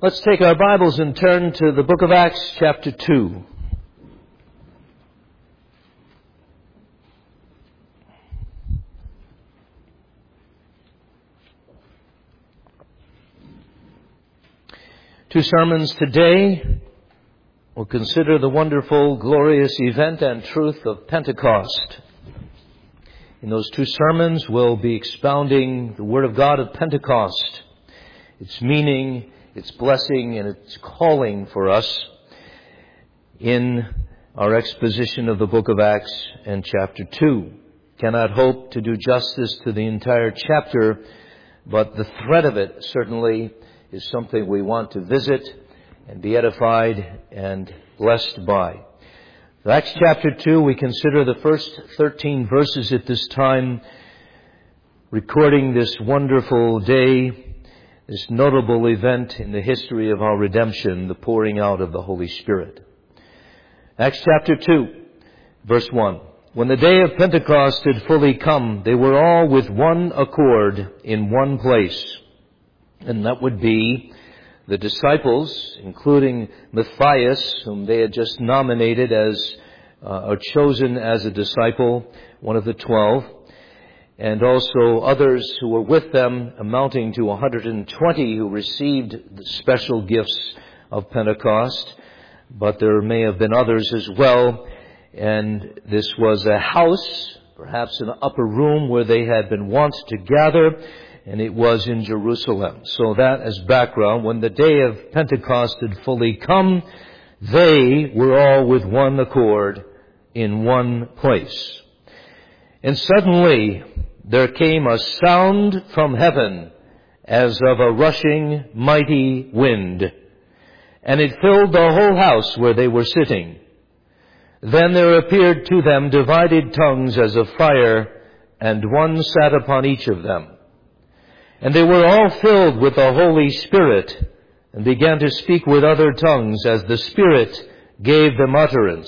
Let's take our Bibles and turn to the book of Acts, chapter 2. Two sermons today will consider the wonderful, glorious event and truth of Pentecost. In those two sermons, we'll be expounding the Word of God of Pentecost, its meaning, its blessing, and its calling for us in our exposition of the book of Acts and chapter 2. Cannot hope to do justice to the entire chapter, but the thread of it certainly is something we want to visit and be edified and blessed by. Acts chapter 2, we consider the first 13 verses at this time, recording this wonderful day, this notable event in the history of our redemption, the pouring out of the Holy Spirit. Acts chapter 2, verse 1. When the day of Pentecost had fully come, they were all with one accord in one place. And that would be the disciples, including Matthias, whom they had just nominated as, or chosen as a disciple, one of the 12. And also others who were with them, amounting to 120 who received the special gifts of Pentecost. But there may have been others as well. And this was a house, perhaps an upper room where they had been wont to gather, and it was in Jerusalem. So that as background, when the day of Pentecost had fully come, they were all with one accord in one place. And suddenly there came a sound from heaven as of a rushing mighty wind, and it filled the whole house where they were sitting. Then there appeared to them divided tongues as of fire, and one sat upon each of them. And they were all filled with the Holy Spirit, and began to speak with other tongues as the Spirit gave them utterance.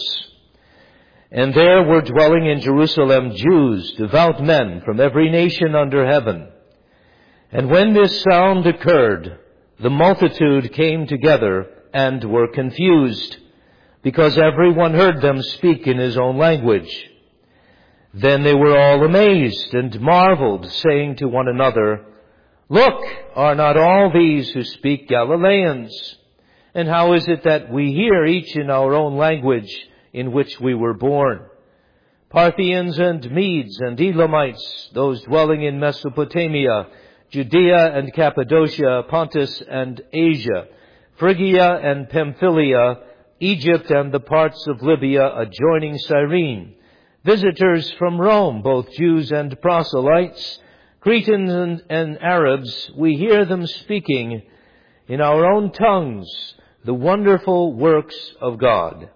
And there were dwelling in Jerusalem Jews, devout men from every nation under heaven. And when this sound occurred, the multitude came together and were confused, because everyone heard them speak in his own language. Then they were all amazed and marveled, saying to one another, "Look, are not all these who speak Galileans? And how is it that we hear each in our own language in which we were born? Parthians and Medes and Elamites, those dwelling in Mesopotamia, Judea and Cappadocia, Pontus and Asia, Phrygia and Pamphylia, Egypt and the parts of Libya adjoining Cyrene, visitors from Rome, both Jews and proselytes, Cretans and Arabs, we hear them speaking in our own tongues the wonderful works of God."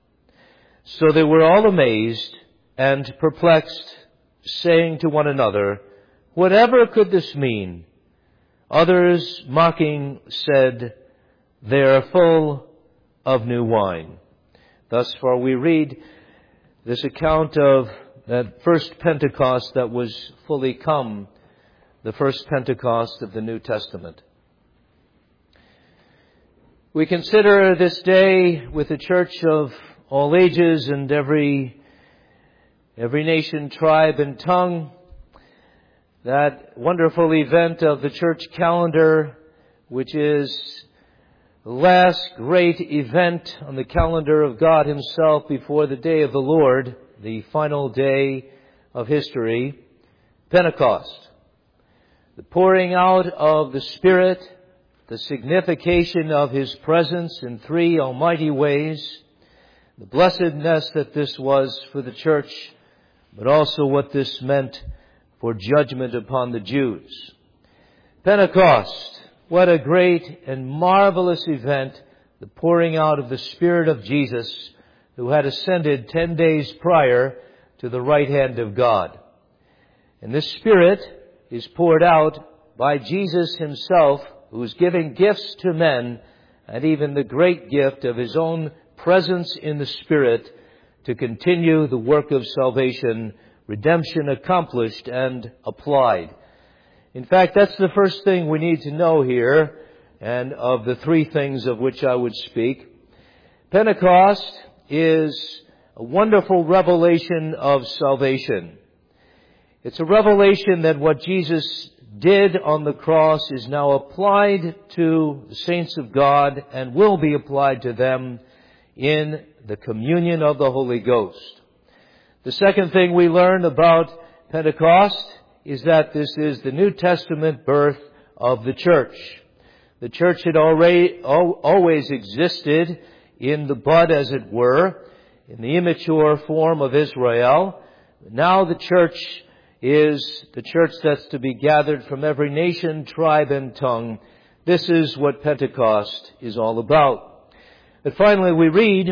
So they were all amazed and perplexed, saying to one another, "Whatever could this mean?" Others, mocking, said, "They are full of new wine." Thus far we read this account of that first Pentecost that was fully come, the first Pentecost of the New Testament. We consider this day with the church of all ages and every nation, tribe, and tongue, that wonderful event of the church calendar, which is the last great event on the calendar of God Himself before the day of the Lord, the final day of history, Pentecost. The pouring out of the Spirit, the signification of His presence in three almighty ways, the blessedness that this was for the church, but also what this meant for judgment upon the Jews. Pentecost, what a great and marvelous event, the pouring out of the Spirit of Jesus, who had ascended 10 days prior to the right hand of God. And this Spirit is poured out by Jesus Himself, who is giving gifts to men, and even the great gift of His own presence in the Spirit to continue the work of salvation, redemption accomplished and applied. In fact, that's the first thing we need to know here and of the three things of which I would speak. Pentecost is a wonderful revelation of salvation. It's a revelation that what Jesus did on the cross is now applied to the saints of God and will be applied to them in the communion of the Holy Ghost. The second thing we learn about Pentecost is that this is the New Testament birth of the church. The church had always existed in the bud, as it were, in the immature form of Israel. Now the church is the church that's to be gathered from every nation, tribe, and tongue. This is what Pentecost is all about. But finally we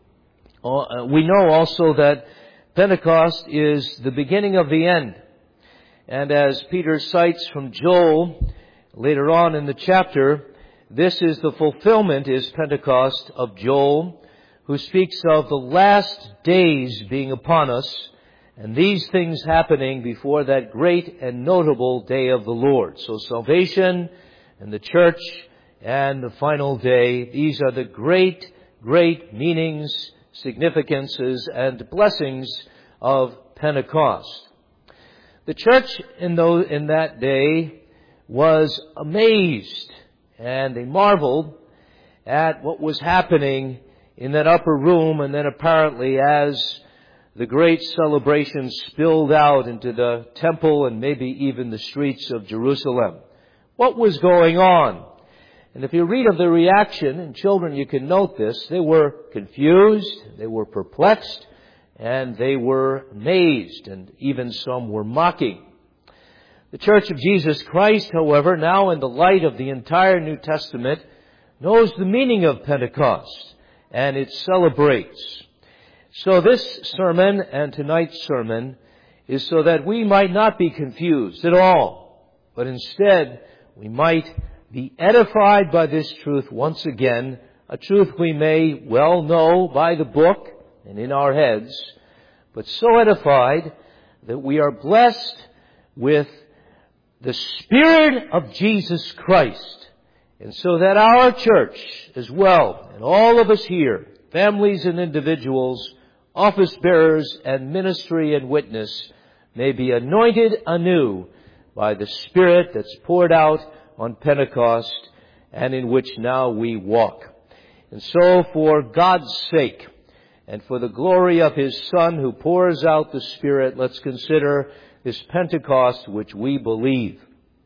know also that Pentecost is the beginning of the end. And as Peter cites from Joel later on in the chapter, this is the fulfillment, is Pentecost, of Joel, who speaks of the last days being upon us, and these things happening before that great and notable day of the Lord. So salvation and the church and the final day, these are the great, great meanings, significances, and blessings of Pentecost. The church in that day was amazed, and they marveled at what was happening in that upper room, and then apparently as the great celebration spilled out into the temple and maybe even the streets of Jerusalem. What was going on? And if you read of the reaction, and children, you can note this, they were confused, they were perplexed, and they were amazed, and even some were mocking. The Church of Jesus Christ, however, now in the light of the entire New Testament, knows the meaning of Pentecost, and it celebrates. So this sermon and tonight's sermon is so that we might not be confused at all, but instead we might be edified by this truth once again, a truth we may well know by the book and in our heads, but so edified that we are blessed with the Spirit of Jesus Christ, and so that our church as well, and all of us here, families and individuals, office bearers and ministry and witness, may be anointed anew by the Spirit that's poured out on Pentecost and in which now we walk. And so for God's sake and for the glory of His Son who pours out the Spirit, let's consider this Pentecost which we believe.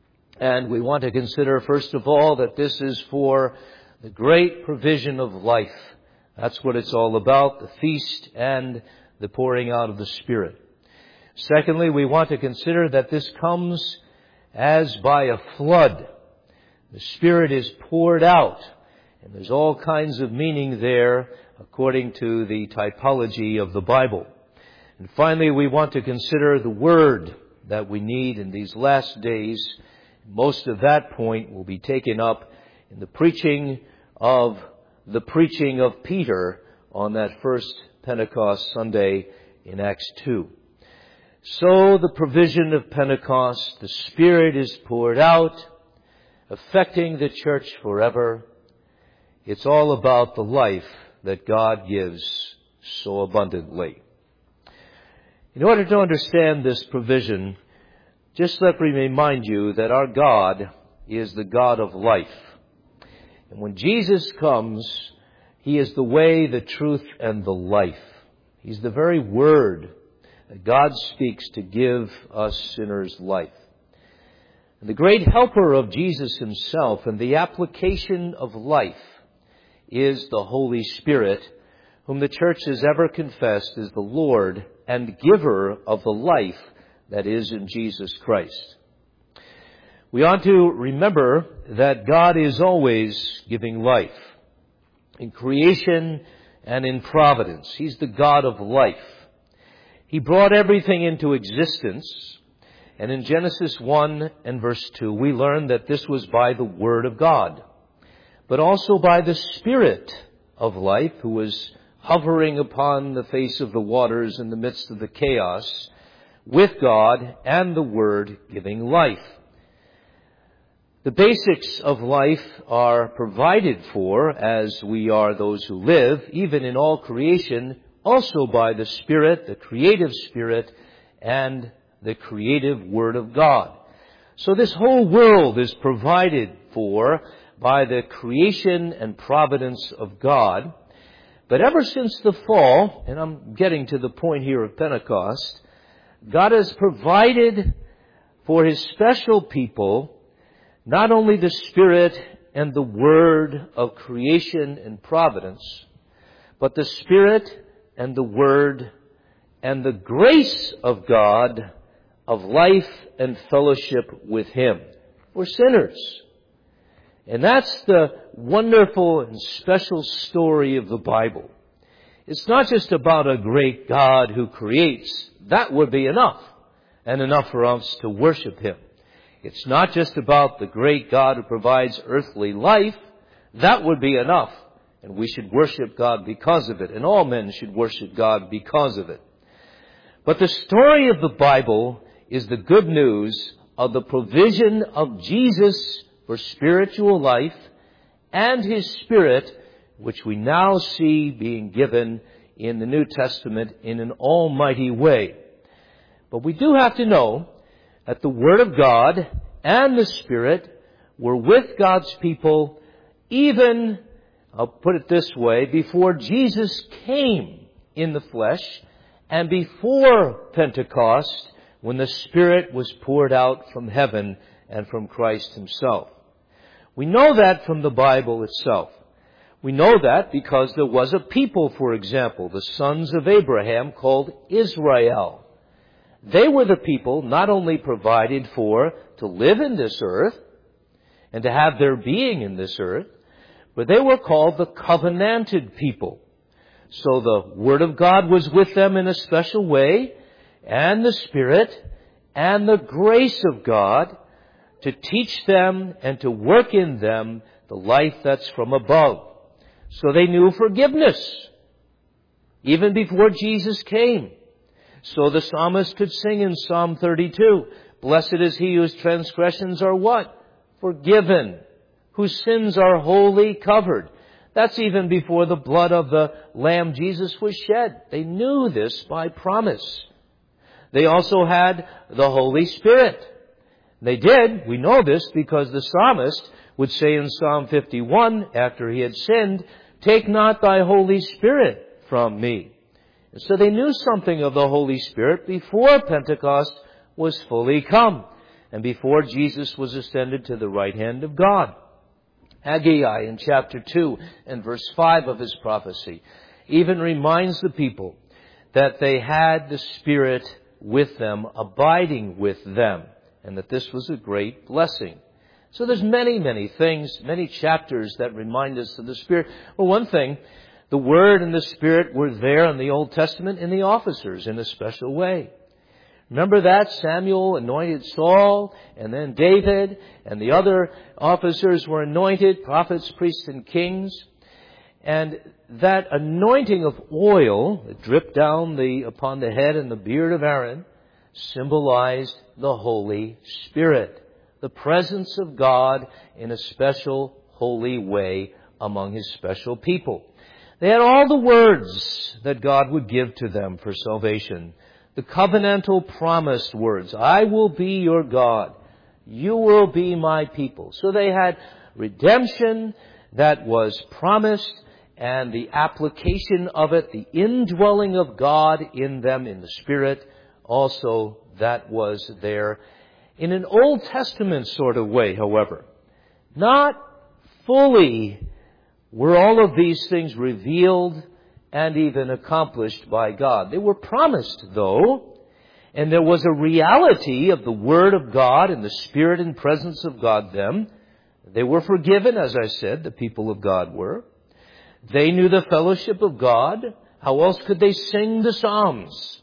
And we want to consider first of all that this is for the great provision of life. That's what it's all about, the feast and the pouring out of the Spirit. Secondly, we want to consider that this comes as by a flood. The Spirit is poured out, and there's all kinds of meaning there according to the typology of the Bible. And finally, we want to consider the Word that we need in these last days. Most of that point will be taken up in the preaching of Peter on that first Pentecost Sunday in Acts 2. So the provision of Pentecost, the Spirit is poured out, affecting the church forever. It's all about the life that God gives so abundantly. In order to understand this provision, just let me remind you that our God is the God of life. And when Jesus comes, He is the way, the truth, and the life. He's the very Word that God speaks to give us sinners life. And the great helper of Jesus Himself and the application of life is the Holy Spirit, whom the church has ever confessed is the Lord and giver of the life that is in Jesus Christ. We ought to remember that God is always giving life. In creation and in providence, He's the God of life. He brought everything into existence. And in Genesis 1 and verse 2, we learn that this was by the Word of God, but also by the Spirit of life who was hovering upon the face of the waters in the midst of the chaos, with God and the Word giving life. The basics of life are provided for as we are those who live, even in all creation, also by the Spirit, the creative Spirit, and the creative Word of God. So this whole world is provided for by the creation and providence of God. But ever since the fall, and I'm getting to the point here of Pentecost, God has provided for His special people not only the Spirit and the Word of creation and providence, but the Spirit and the Word and the grace of God of life and fellowship with Him for sinners. And that's the wonderful and special story of the Bible. It's not just about a great God who creates. That would be enough, and enough for us to worship Him. It's not just about the great God who provides earthly life. That would be enough, and we should worship God because of it, and all men should worship God because of it. But the story of the Bible is the good news of the provision of Jesus for spiritual life and His Spirit, which we now see being given in the New Testament in an almighty way. But we do have to know that the Word of God and the Spirit were with God's people even, I'll put it this way, before Jesus came in the flesh and before Pentecost, when the Spirit was poured out from heaven and from Christ Himself. We know that from the Bible itself. We know that because there was a people, for example, the sons of Abraham, called Israel. They were the people not only provided for to live in this earth and to have their being in this earth, but they were called the covenanted people. So the Word of God was with them in a special way, and the Spirit and the grace of God to teach them and to work in them the life that's from above. So they knew forgiveness even before Jesus came. So the psalmist could sing in Psalm 32, "Blessed is he whose transgressions are" what? Forgiven. Whose sins are wholly covered. That's even before the blood of the Lamb Jesus was shed. They knew this by promise. They also had the Holy Spirit. They did. We know this because the psalmist would say in Psalm 51, after he had sinned, "Take not thy Holy Spirit from me." And so they knew something of the Holy Spirit before Pentecost was fully come and before Jesus was ascended to the right hand of God. Haggai in chapter 2 and verse 5 of his prophecy even reminds the people that they had the Spirit with them, abiding with them, and that this was a great blessing. So there's many, many things, many chapters that remind us of the Spirit. Well, one thing, the Word and the Spirit were there in the Old Testament in the officers in a special way. Remember that? Samuel anointed Saul, and then David, and the other officers were anointed, prophets, priests, and kings. And that anointing of oil that dripped down upon the head and the beard of Aaron symbolized the Holy Spirit, the presence of God in a special, holy way among His special people. They had all the words that God would give to them for salvation. The covenantal promised words. "I will be your God. You will be my people." So they had redemption that was promised and the application of it, the indwelling of God in them in the Spirit, also that was there in an Old Testament sort of way, however. Not fully were all of these things revealed and even accomplished by God. They were promised, though, and there was a reality of the Word of God and the Spirit and presence of God them. They were forgiven, as I said, the people of God were. They knew the fellowship of God. How else could they sing the Psalms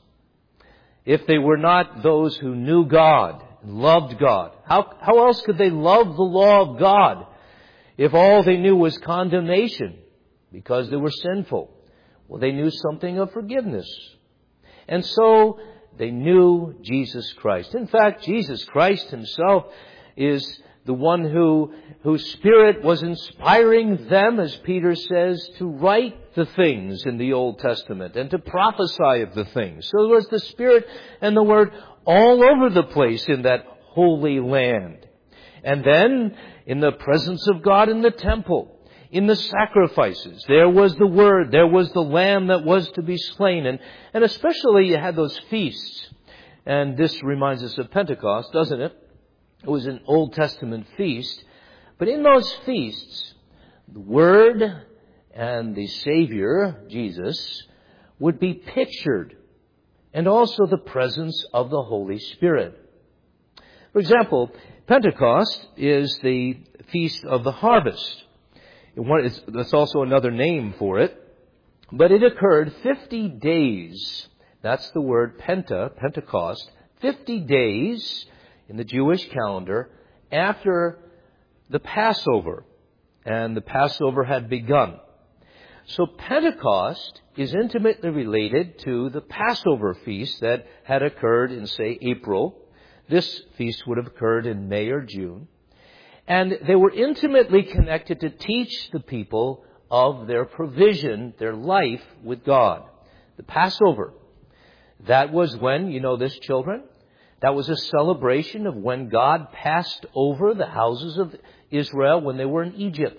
if they were not those who knew God and loved God? How else could they love the law of God if all they knew was condemnation because they were sinful? Well, they knew something of forgiveness. And so they knew Jesus Christ. In fact, Jesus Christ Himself is the one whose Spirit was inspiring them, as Peter says, to write the things in the Old Testament and to prophesy of the things. So there was the Spirit and the Word all over the place in that Holy Land. And then, in the presence of God in the temple, in the sacrifices, there was the Word, there was the Lamb that was to be slain. And especially you had those feasts. And this reminds us of Pentecost, doesn't it? It was an Old Testament feast. But in those feasts, the Word and the Savior, Jesus, would be pictured. And also the presence of the Holy Spirit. For example, Pentecost is the Feast of the Harvest. That's also another name for it. But it occurred 50 days. That's the word Pentecost. 50 days in the Jewish calendar after the Passover. And the Passover had begun. So Pentecost is intimately related to the Passover feast that had occurred in, say, April. This feast would have occurred in May or June. And they were intimately connected to teach the people of their provision, their life with God. The Passover. That was when, you know this, children? That was a celebration of when God passed over the houses of Israel when they were in Egypt.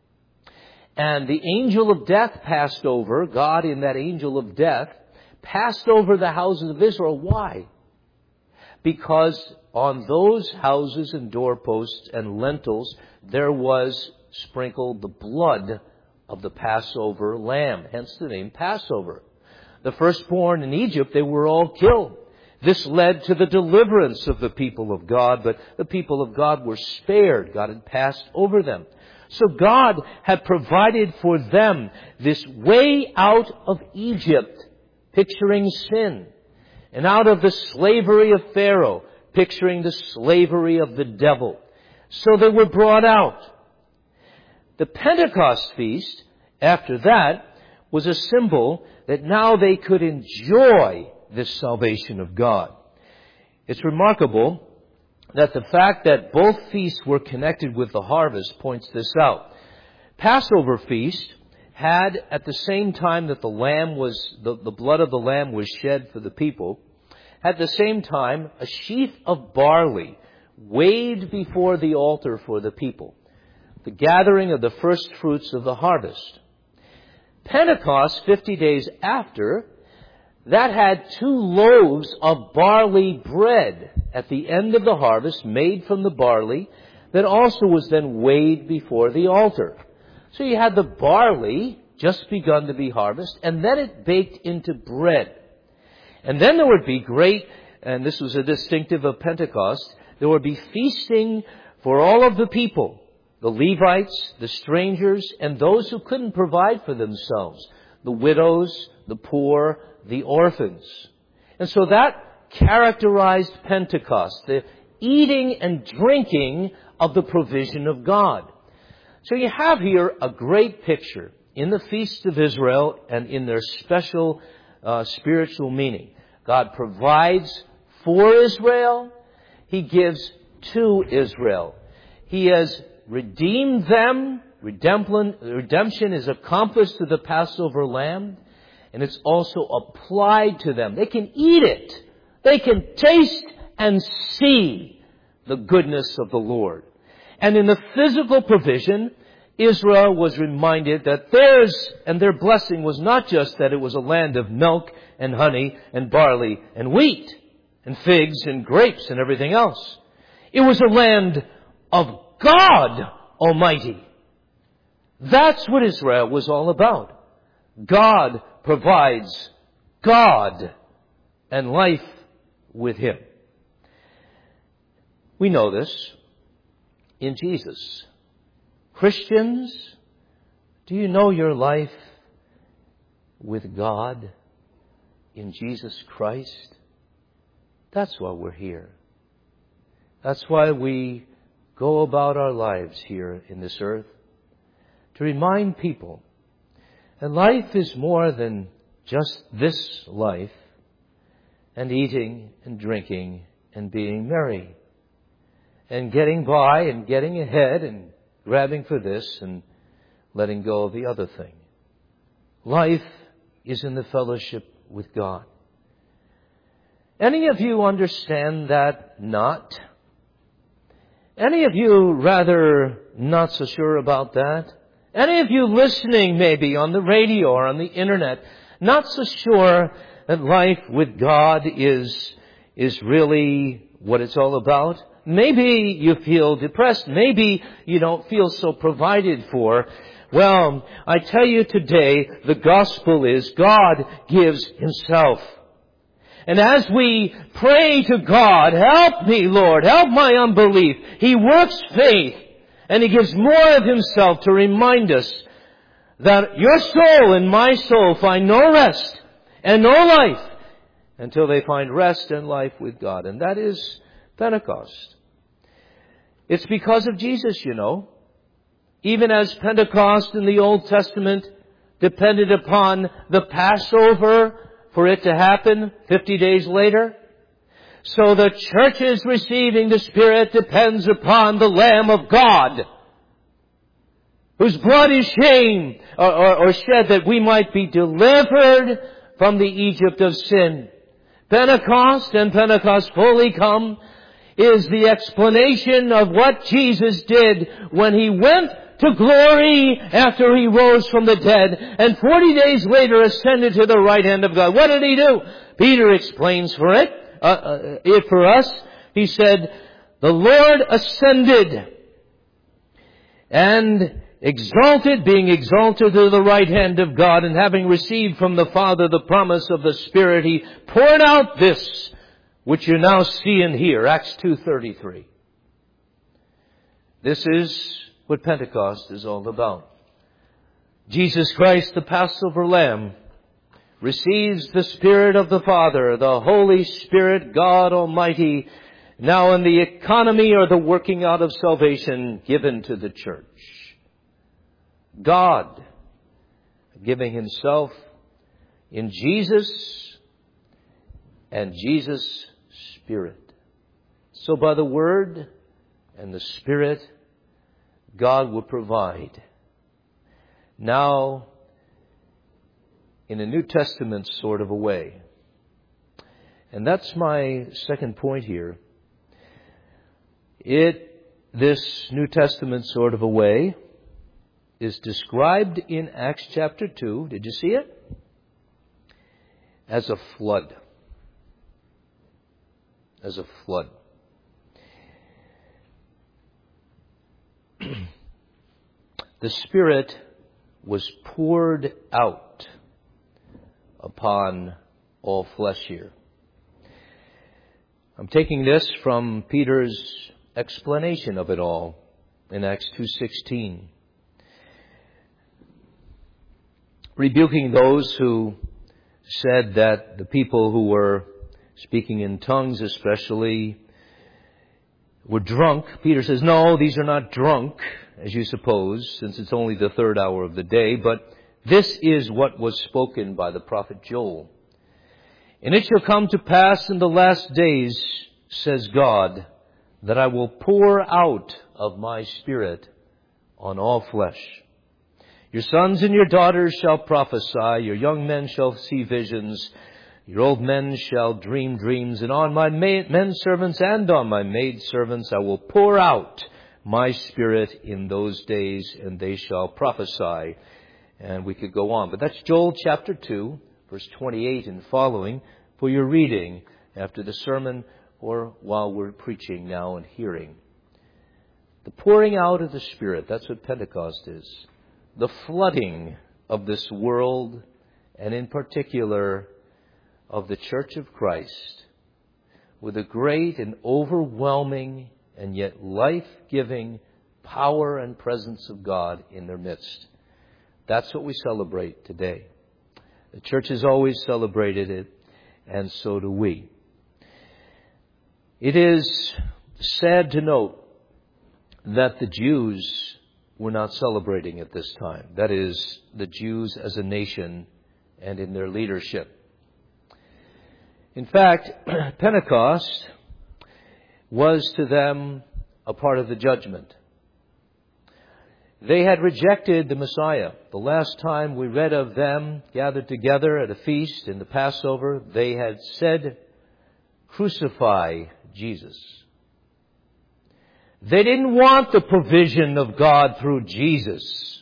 And the angel of death passed over, God in that angel of death, passed over the houses of Israel. Why? Because on those houses and doorposts and lintels, there was sprinkled the blood of the Passover lamb, hence the name Passover. The firstborn in Egypt, they were all killed. This led to the deliverance of the people of God, but the people of God were spared. God had passed over them. So God had provided for them this way out of Egypt, picturing sin, and out of the slavery of Pharaoh, picturing the slavery of the devil. So they were brought out. The Pentecost feast, after that, was a symbol that now they could enjoy this salvation of God. It's remarkable that the fact that both feasts were connected with the harvest points this out. Passover feast had, at the same time that the blood of the lamb was shed for the people, at the same time a sheaf of barley weighed before the altar for the people, the gathering of the first fruits of the harvest. Pentecost, 50 days after, that had 2 loaves of barley bread at the end of the harvest, made from the barley, that also was then weighed before the altar. So you had the barley, just begun to be harvested, and then it baked into bread. And then there would be great, and this was a distinctive of Pentecost, there would be feasting for all of the people, the Levites, the strangers, and those who couldn't provide for themselves, the widows, the poor, the orphans. And so that characterized Pentecost, the eating and drinking of the provision of God. So you have here a great picture in the feasts of Israel and in their special spiritual meaning. God provides for Israel. He gives to Israel. He has redeemed them. Redemption is accomplished through the Passover lamb. And it's also applied to them. They can eat it. They can taste and see the goodness of the Lord. And in the physical provision, Israel was reminded that theirs and their blessing was not just that it was a land of milk and honey and barley and wheat and figs and grapes and everything else. It was a land of God Almighty. That's what Israel was all about. God provides God and life with Him. We know this in Jesus. Christians, do you know your life with God in Jesus Christ? That's why we're here. That's why we go about our lives here in this earth, to remind people that life is more than just this life and eating and drinking and being merry. and getting by and getting ahead and grabbing for this and letting go of the other thing. Life is in the fellowship with God. Any of you understand that not? Any of you rather not so sure about that? Any of you listening maybe on the radio or on the internet, not so sure that life with God is really what it's all about? Maybe you feel depressed. Maybe you don't feel so provided for. Well, I tell you today, the gospel is God gives Himself. And as we pray to God, help me, Lord, help my unbelief, He works faith, and He gives more of Himself to remind us that your soul and my soul find no rest and no life until they find rest and life with God. And that is Pentecost. It's because of Jesus, you know. Even as Pentecost in the Old Testament depended upon the Passover for it to happen 50 days later, so the church's receiving the Spirit depends upon the Lamb of God, whose blood is shed that we might be delivered from the Egypt of sin. Pentecost and Pentecost fully come is the explanation of what Jesus did when He went to glory after He rose from the dead and 40 days later ascended to the right hand of God. What did He do? Peter explains for it for us. He said, the Lord ascended and being exalted to the right hand of God, and having received from the Father the promise of the Spirit, He poured out this which you now see and hear. Acts 2:33. This is what Pentecost is all about. Jesus Christ, the Passover Lamb, receives the Spirit of the Father, the Holy Spirit, God Almighty, now in the economy or the working out of salvation given to the church. God giving Himself in Jesus and Jesus' Spirit. So by the Word and the Spirit, God will provide. Now, in a New Testament sort of a way. And that's my second point here. This New Testament sort of a way is described in Acts chapter 2. Did you see it? As a flood. As a flood. The Spirit was poured out upon all flesh here. I'm taking this from Peter's explanation of it all in Acts 2:16. Rebuking those who said that the people who were speaking in tongues especially were drunk. Peter says, no, these are not drunk, as you suppose, since it's only the third hour of the day, but this is what was spoken by the prophet Joel. And it shall come to pass in the last days, says God, that I will pour out of my Spirit on all flesh. Your sons and your daughters shall prophesy, your young men shall see visions, your old men shall dream dreams, and on my men servants and on my maid servants I will pour out my Spirit in those days, and they shall prophesy. And we could go on. But that's Joel chapter 2, verse 28 and following for your reading after the sermon or while we're preaching now and hearing. The pouring out of the Spirit, that's what Pentecost is. The flooding of this world, and in particular of the Church of Christ, with a great and overwhelming and yet life-giving power and presence of God in their midst. That's what we celebrate today. The church has always celebrated it, and so do we. It is sad to note that the Jews were not celebrating at this time. That is, the Jews as a nation and in their leadership. In fact, Pentecost was to them a part of the judgment. They had rejected the Messiah. The last time we read of them gathered together at a feast in the Passover, they had said, "Crucify Jesus." They didn't want the provision of God through Jesus.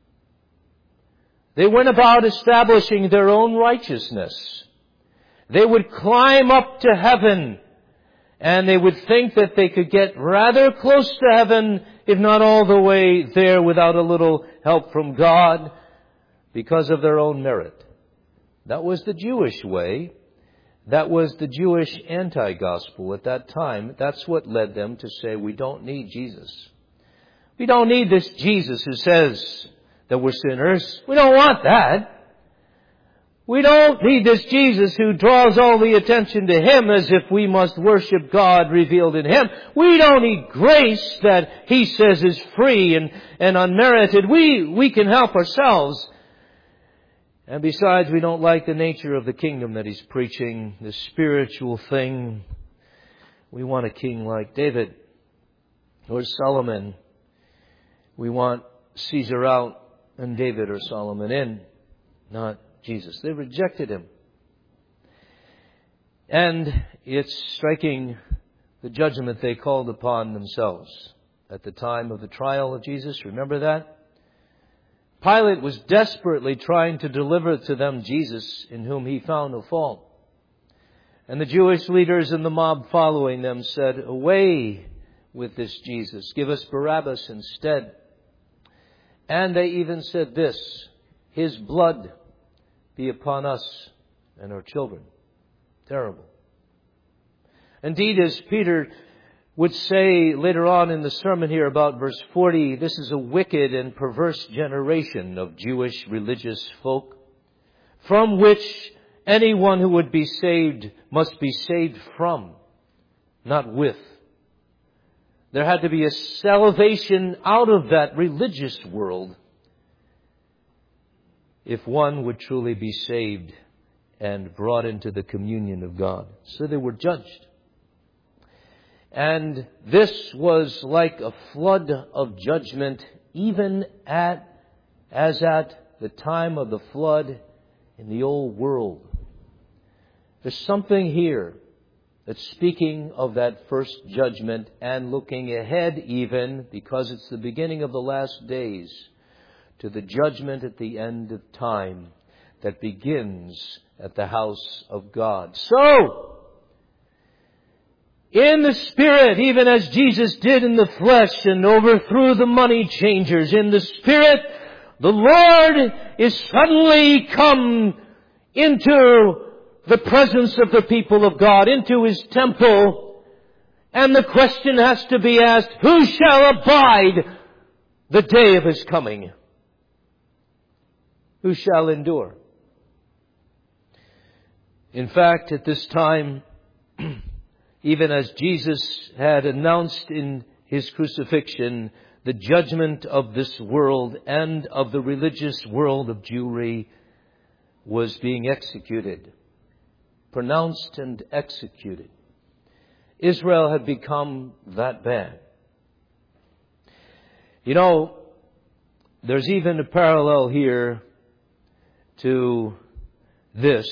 They went about establishing their own righteousness. They would climb up to heaven, and they would think that they could get rather close to heaven, if not all the way there, without a little help from God because of their own merit. That was the Jewish way. That was the Jewish anti-gospel at that time. That's what led them to say, we don't need Jesus. We don't need this Jesus who says that we're sinners. We don't want that. We don't need this Jesus who draws all the attention to Him as if we must worship God revealed in Him. We don't need grace that He says is free and unmerited. We can help ourselves. And besides, we don't like the nature of the kingdom that He's preaching, the spiritual thing. We want a king like David or Solomon. We want Caesar out and David or Solomon in, not Jesus. They rejected Him. And it's striking the judgment they called upon themselves at the time of the trial of Jesus. Remember that? Pilate was desperately trying to deliver to them Jesus, in whom he found no fault. And the Jewish leaders and the mob following them said, "Away with this Jesus. Give us Barabbas instead." And they even said this, "His blood be upon us and our children." Terrible. Indeed, as Peter would say later on in the sermon here about verse 40, this is a wicked and perverse generation of Jewish religious folk, from which anyone who would be saved must be saved from, not with. There had to be a salvation out of that religious world if one would truly be saved and brought into the communion of God. So they were judged. And this was like a flood of judgment, even as at the time of the flood in the old world. There's something here that's speaking of that first judgment and looking ahead even, because it's the beginning of the last days, to the judgment at the end of time that begins at the house of God. So, in the Spirit, even as Jesus did in the flesh and overthrew the money changers, in the Spirit, the Lord is suddenly come into the presence of the people of God, into His temple. And the question has to be asked, who shall abide the day of His coming? Who shall endure? In fact, at this time, even as Jesus had announced in His crucifixion, the judgment of this world and of the religious world of Jewry was being executed, pronounced and executed. Israel had become that bad. You know, there's even a parallel here to this.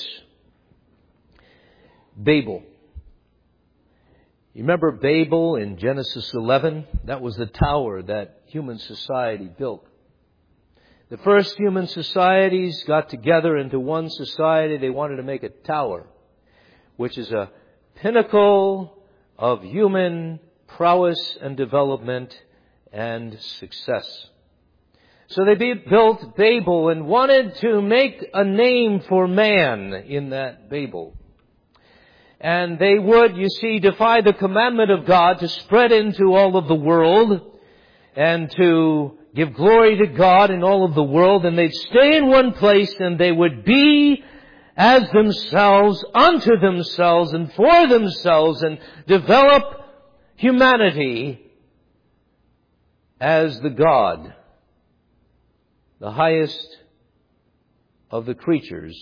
Babel. You remember Babel in Genesis 11? That was the tower that human society built. The first human societies got together into one society. They wanted to make a tower, which is a pinnacle of human prowess and development and success. So they built Babel and wanted to make a name for man in that Babel. And they would, you see, defy the commandment of God to spread into all of the world and to give glory to God in all of the world. And they'd stay in one place and they would be as themselves, unto themselves and for themselves, and develop humanity as the God, the highest of the creatures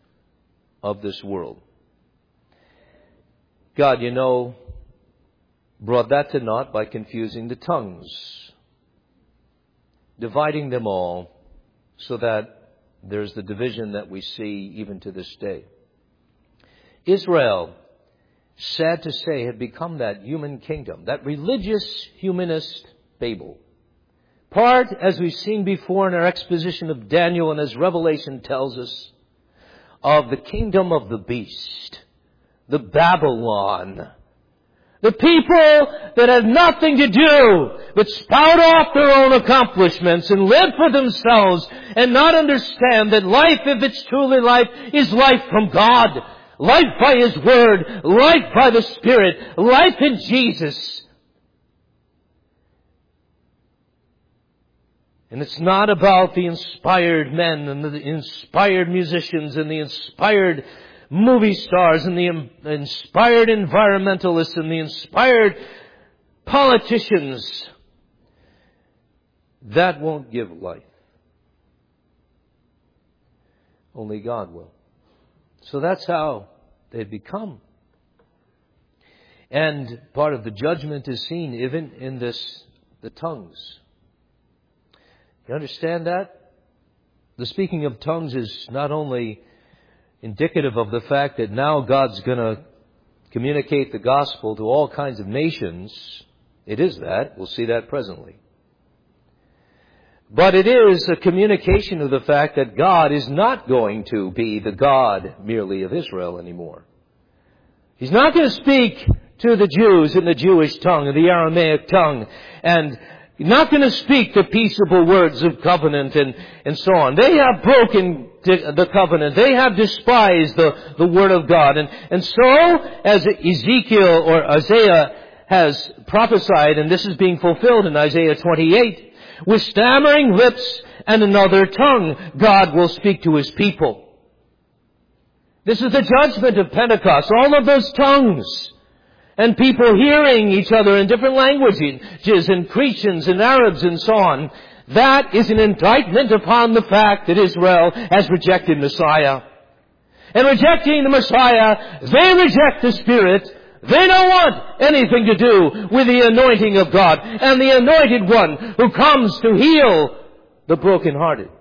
of this world. God, you know, brought that to naught by confusing the tongues, dividing them all so that there's the division that we see even to this day. Israel, sad to say, had become that human kingdom, that religious humanist Babel. Part, as we've seen before in our exposition of Daniel and as Revelation tells us, of the kingdom of the beast, the Babylon. The people that have nothing to do but spout off their own accomplishments and live for themselves and not understand that life, if it's truly life, is life from God. Life by His Word, life by the Spirit, life in Jesus. And it's not about the inspired men and the inspired musicians and the inspired movie stars and the inspired environmentalists and the inspired politicians. That won't give life. Only God will. So that's how they've become. And part of the judgment is seen even in the tongues. You understand that? The speaking of tongues is not only indicative of the fact that now God's going to communicate the gospel to all kinds of nations. It is that. We'll see that presently. But it is a communication of the fact that God is not going to be the God merely of Israel anymore. He's not going to speak to the Jews in the Jewish tongue, in the Aramaic tongue, and not going to speak the peaceable words of covenant and so on. They have broken the covenant. They have despised the word of God. And so, as Ezekiel or Isaiah has prophesied, and this is being fulfilled in Isaiah 28, with stammering lips and another tongue, God will speak to His people. This is the judgment of Pentecost. All of those tongues. And people hearing each other in different languages, and Cretans and Arabs and so on. That is an indictment upon the fact that Israel has rejected Messiah. And rejecting the Messiah, they reject the Spirit. They don't want anything to do with the anointing of God and the anointed one who comes to heal the brokenhearted.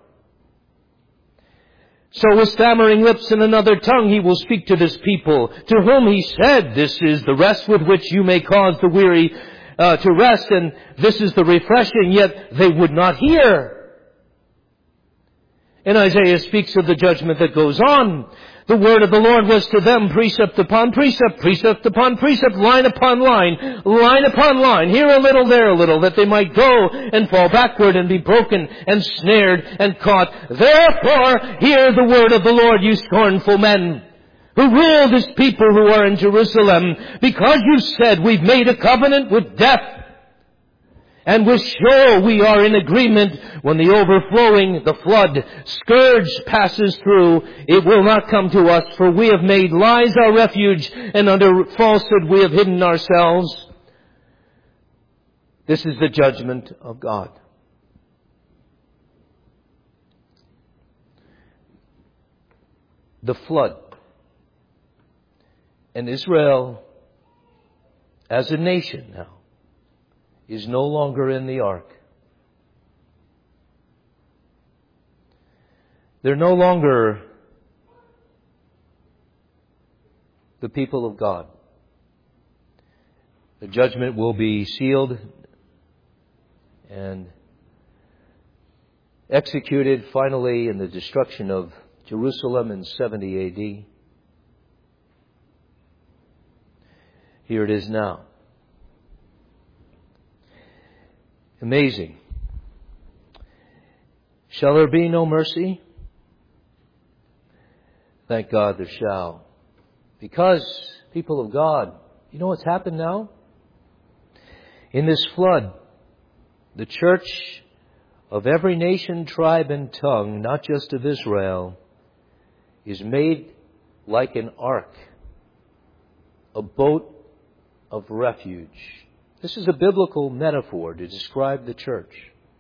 So with stammering lips and another tongue He will speak to this people, to whom He said, "This is the rest with which you may cause the weary to rest, and this is the refreshing," yet they would not hear. And Isaiah speaks of the judgment that goes on. The word of the Lord was to them precept upon precept, precept upon precept, line upon line, line upon line, here a little, there a little, that they might go and fall backward and be broken and snared and caught. Therefore, hear the word of the Lord, you scornful men, who rule this people who are in Jerusalem, because you said, "We've made a covenant with death, and with Sheol we are in agreement. When the overflowing, the flood, scourge passes through, it will not come to us, for we have made lies our refuge, and under falsehood we have hidden ourselves." This is the judgment of God. The flood. And Israel, as a nation now, is no longer in the ark. They're no longer the people of God. The judgment will be sealed and executed finally in the destruction of Jerusalem in 70 A.D. Here it is now. Amazing. Shall there be no mercy? Thank God there shall. Because, people of God, you know what's happened now? In this flood, the church of every nation, tribe, and tongue, not just of Israel, is made like an ark, a boat of refuge. This is a biblical metaphor to describe the church.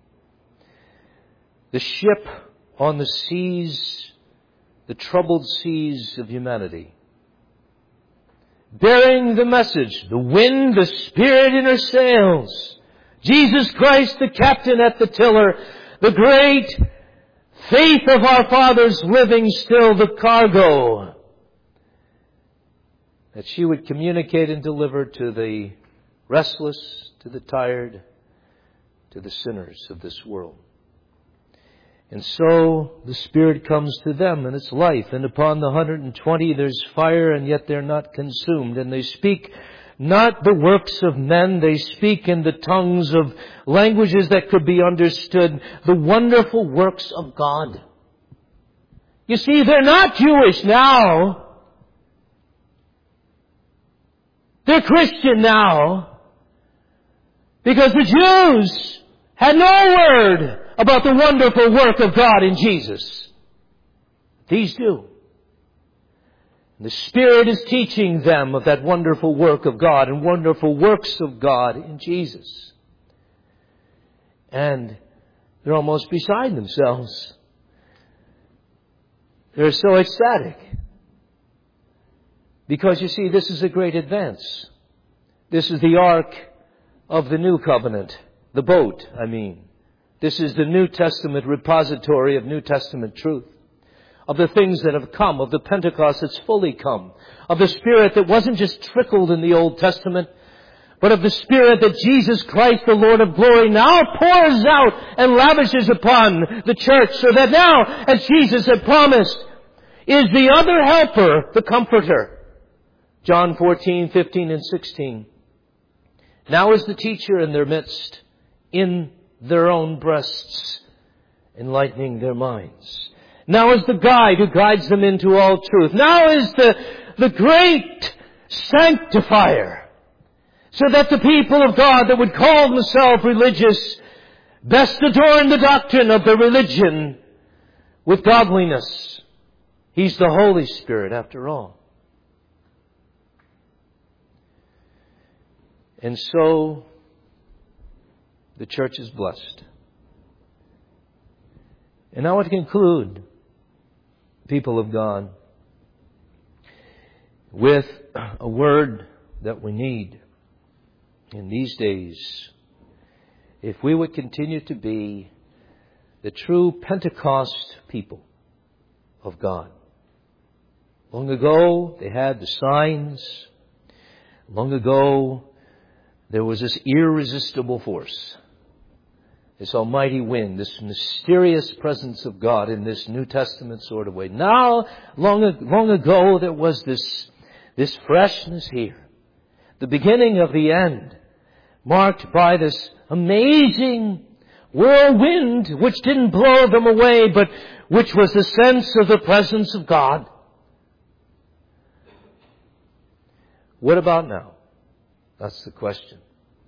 The ship on the seas, the troubled seas of humanity. bearing the message. The wind, the Spirit in her sails. Jesus Christ, the captain at the tiller. The great faith of our fathers living still, the cargo. That she would communicate and deliver to the restless, to the tired, to the sinners of this world. And so the Spirit comes to them and it's life. And upon the 120 there's fire, and yet they're not consumed. And they speak not the works of men, they speak in the tongues of languages that could be understood, the wonderful works of God. You see, they're not Jewish now. They're Christian now. Because the Jews had no word about the wonderful work of God in Jesus. These do. The Spirit is teaching them of that wonderful work of God and wonderful works of God in Jesus. And they're almost beside themselves. They're so ecstatic. Because you see, this is a great advance. This is the ark of the new covenant. The boat, I mean. This is the New Testament repository of New Testament truth. Of the things that have come, of the Pentecost that's fully come, of the Spirit that wasn't just trickled in the Old Testament, but of the Spirit that Jesus Christ, the Lord of glory, now pours out and lavishes upon the church, so that now, as Jesus had promised, is the other helper, the Comforter. John 14, 15, and 16. Now is the teacher in their midst, in their own breasts, enlightening their minds. Now is the guide who guides them into all truth. Now is the great sanctifier, so that the people of God that would call themselves religious best adorn the doctrine of the religion with godliness. He's the Holy Spirit after all. And so the church is blessed. And I want to conclude, people of God, with a word that we need in these days if we would continue to be the true Pentecost people of God. Long ago, they had the signs. Long ago, there was this irresistible force, this almighty wind, this mysterious presence of God in this New Testament sort of way. Now, long ago, there was this freshness here, the beginning of the end, marked by this amazing whirlwind which didn't blow them away, but which was the sense of the presence of God. What about now? That's the question.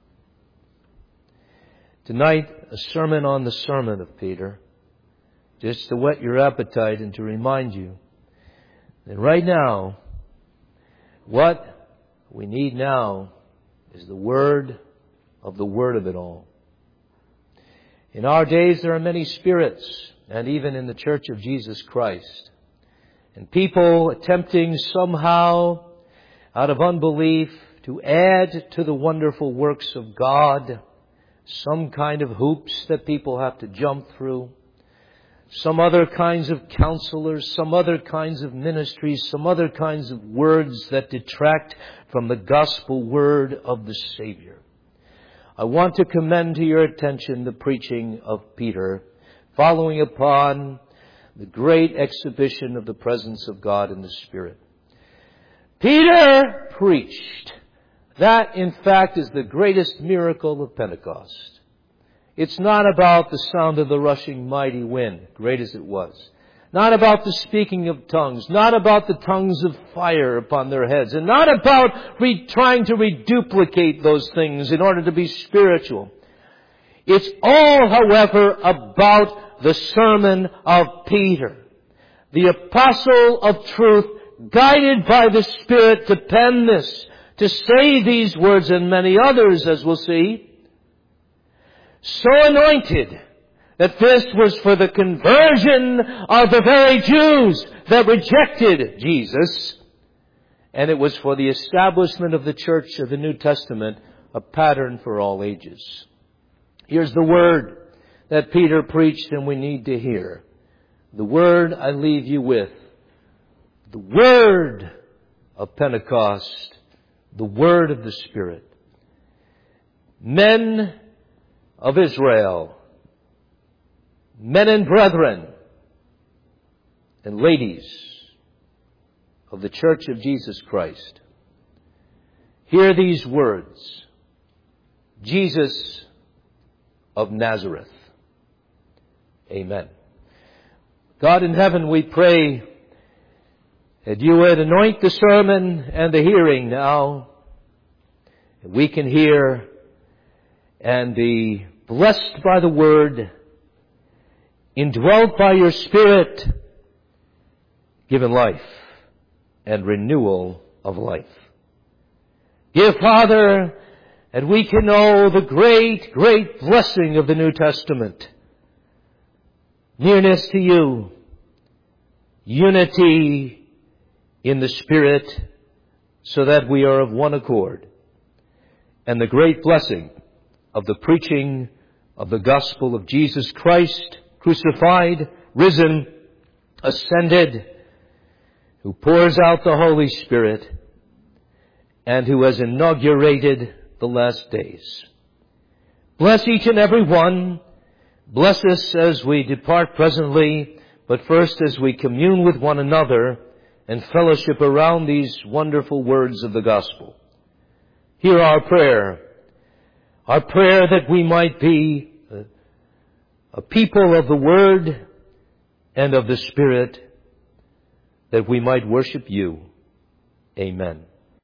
Tonight, a sermon on the sermon of Peter, just to whet your appetite and to remind you that right now, what we need now is the word of it all. In our days, there are many spirits, and even in the Church of Jesus Christ, and people attempting somehow, out of unbelief, to add to the wonderful works of God some kind of hoops that people have to jump through, some other kinds of counselors, some other kinds of ministries, some other kinds of words that detract from the gospel word of the Savior. I want to commend to your attention the preaching of Peter, following upon the great exhibition of the presence of God in the Spirit. Peter preached. That, in fact, is the greatest miracle of Pentecost. It's not about the sound of the rushing mighty wind, great as it was. Not about the speaking of tongues. Not about the tongues of fire upon their heads. And not about trying to reduplicate those things in order to be spiritual. It's all, however, about the sermon of Peter, the apostle of truth, guided by the Spirit to pen this, to say these words and many others, as we'll see. So anointed that this was for the conversion of the very Jews that rejected Jesus, and it was for the establishment of the church of the New Testament, a pattern for all ages. Here's the word that Peter preached and we need to hear. The word I leave you with. The word of Pentecost. The word of the Spirit. Men of Israel, men and brethren, and ladies of the Church of Jesus Christ, hear these words. Jesus of Nazareth. Amen. God in heaven, we pray that you would anoint the sermon and the hearing now, that we can hear and be blessed by the word, indwelt by your Spirit, given life and renewal of life. Give, Father, that we can know the great, great blessing of the New Testament. Nearness to you, unity in the Spirit, so that we are of one accord, and the great blessing of the preaching of the gospel of Jesus Christ, crucified, risen, ascended, who pours out the Holy Spirit, and who has inaugurated the last days. Bless each and every one. Bless us as we depart presently, but first as we commune with one another and fellowship around these wonderful words of the gospel. Hear our prayer that we might be a people of the Word and of the Spirit, that we might worship you. Amen.